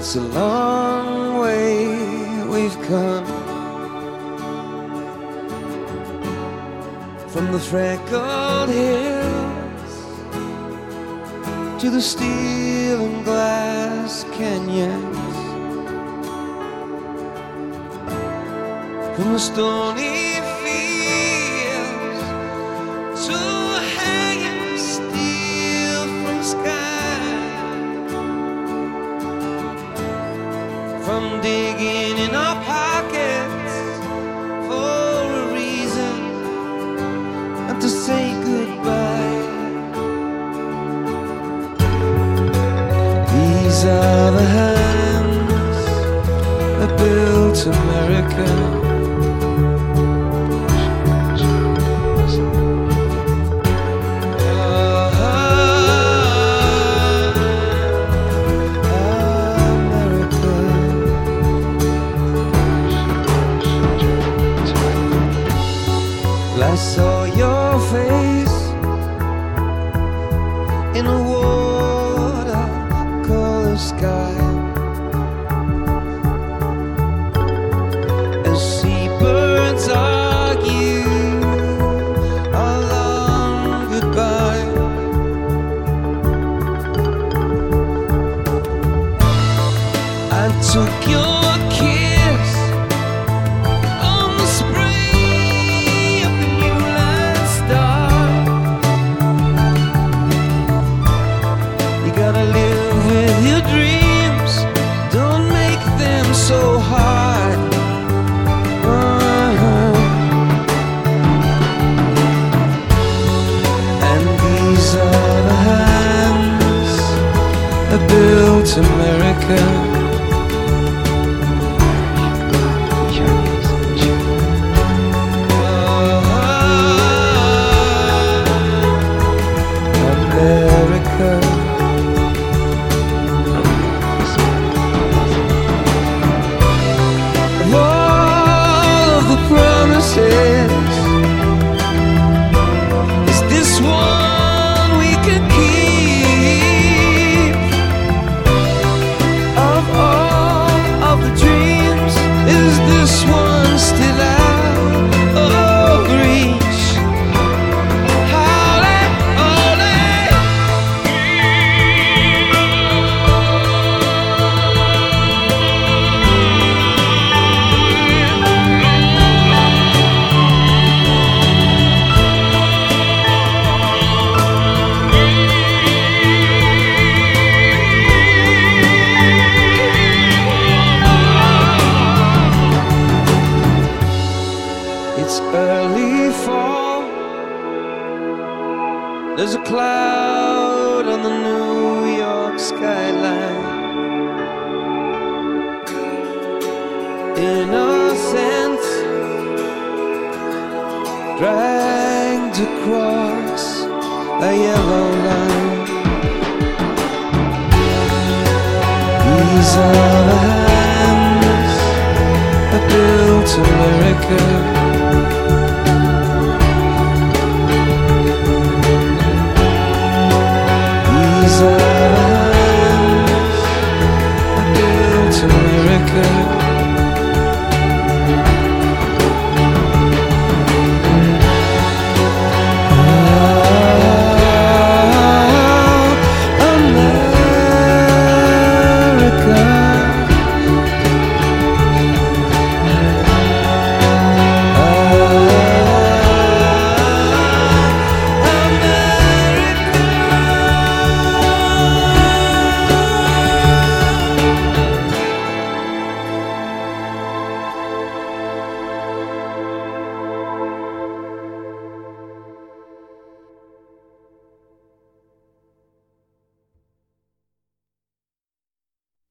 It's a long way we've come from the freckled hills to the steel and glass canyons, from the stony fields to hanging steel from the sky, from digging in our pockets for a reason and to say goodbye. These are the hands that built America. I saw your face in a watercolor sky, as seabirds argue a long goodbye. I took your kiss on the spray of the new line star. You gotta live with your dreams, don't make them so hard. And these are the hands that built America. Is this one we can keep? Of all of the dreams, is this one still out of reach? Howley, it's early fall. There's a cloud on the New York skyline. Innocence dragged across a yellow line. These are the hands that built America. These are the hands that built America.